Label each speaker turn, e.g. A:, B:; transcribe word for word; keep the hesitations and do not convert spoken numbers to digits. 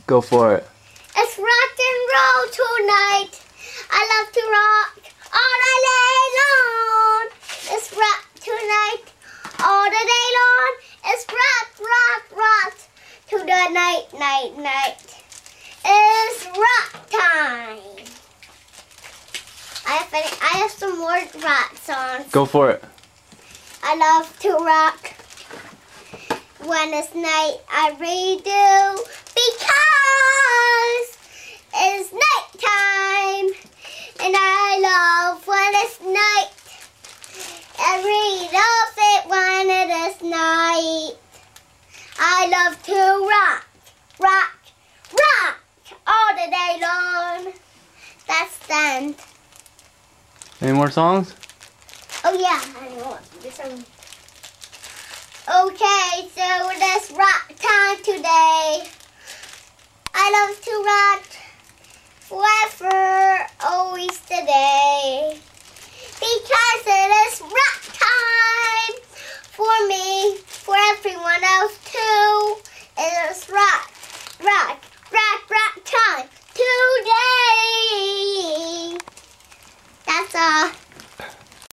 A: Go for it.
B: It's rock and roll tonight. I love to rock all the day long. It's rock tonight all the day long. It's rock, rock, rock to the night, night, night. It's rock time. I have, any, I have some more rock songs.
A: Go for it.
B: I love to rock when it's night. I really do, because it's night time, and I love when it's night. I really love it when it is night. I love to rock, rock, rock all the day long. That's the end.
A: Any more songs?
B: Oh yeah, I want this one. Okay, so let's rock time today. I love to rock forever, always today.